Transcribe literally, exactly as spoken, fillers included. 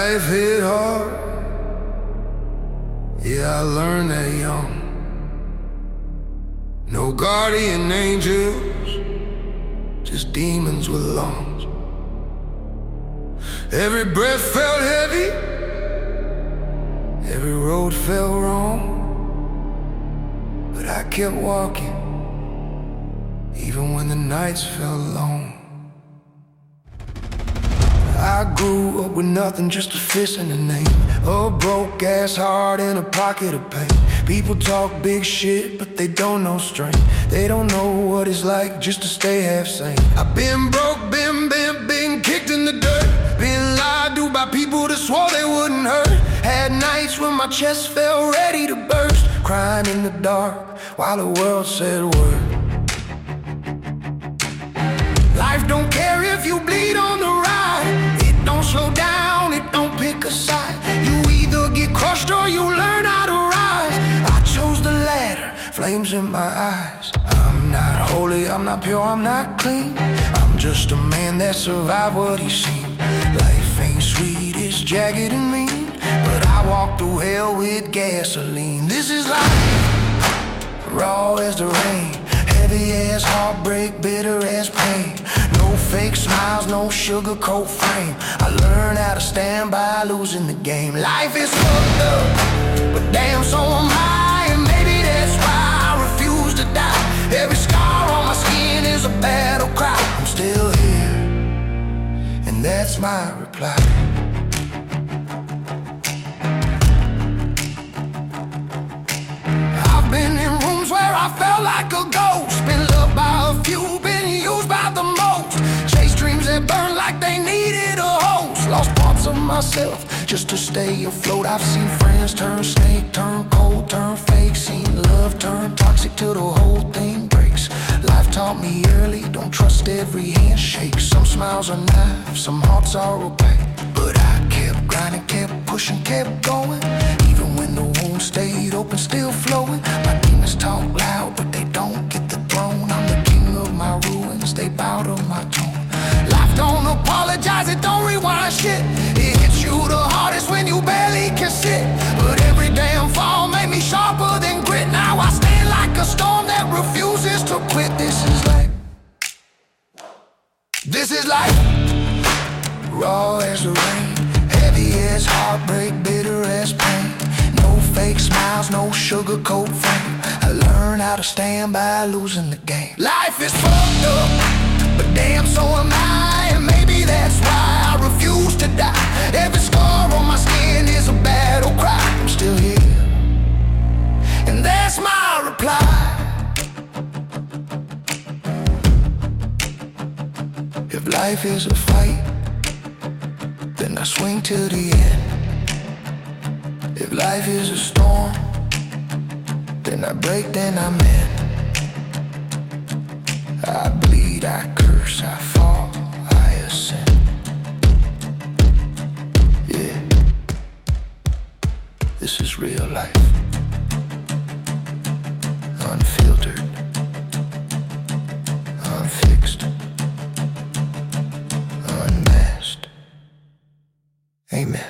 life hit hard. Yeah, I learned that young. No guardian angels, just demons with lungs. Every breath felt heavy, every road felt wrong, but I kept walking, even when the nights felt long. I grew up with nothing, just a fist and a name, a broke ass heart and a pocket of pain. People talk big shit, but they don't know strength. They don't know what it's like just to stay half sane. I've been broke, been bent, been kicked in the dirt, been lied to by people that swore they wouldn't hurt. Had nights when my chest felt ready to burst, crying in the dark while the world said word. Life don't care if you bleed on the ride. It don't slow down, it don't pick a side. You either get crushed or you learn how to rise. I chose the latter, flames in my eyes. I'm not holy, I'm not pure, I'm not clean. I'm just a man that survived what he seen. Life ain't sweet, it's jagged and mean, but I walk through hell with gasoline. This is life, raw as the rain, heavy as heartbreak, bitter as pain. No fake smiles, no sugarcoat frame. I learned how to stand by losing the game. Life is fucked up, but damn so am I, and maybe that's why I refuse to die. Every scar on my skin is a battle cry. I'm still here, and that's my reply. I've been in rooms where I felt like a ghost, been loved by a few, been used by the most, chased dreams that burn like they needed a host, lost parts of myself just to stay afloat. I've seen friends turn snake, turn cold, turn fake, seen love turn toxic till the whole thing breaks. Life taught me early, don't trust every handshake. Some smiles are knives, some hearts are opaque, but I kept grinding, kept pushing, kept going, even when the wound stayed open, still flowing. My demons talk loud, but they don't get the throne. I'm the king of my ruins, they bow to my tone. Life don't apologize, it don't rewind shit. It hits you the hardest when you barely can sit, but every damn fall made me sharper than grit. Now I stand like a storm that refuses to quit. This is life, this is life, raw as the rain, heavy as heartbreak, bitter as pain. No fake smiles, no sugarcoat frame. I learned how to stand by losing the game. Life is fucked up, but damn so am I, and maybe that's why I refuse to die. Every scar on my skin is a battle cry. I'm still here, and that's my reply. If life is a fight, then I swing to the end. If life is a storm, then I break, then I mend. I bleed, I curse, I fall, I ascend. Yeah, this is real life, unfiltered, unfixed, unmasked. Amen.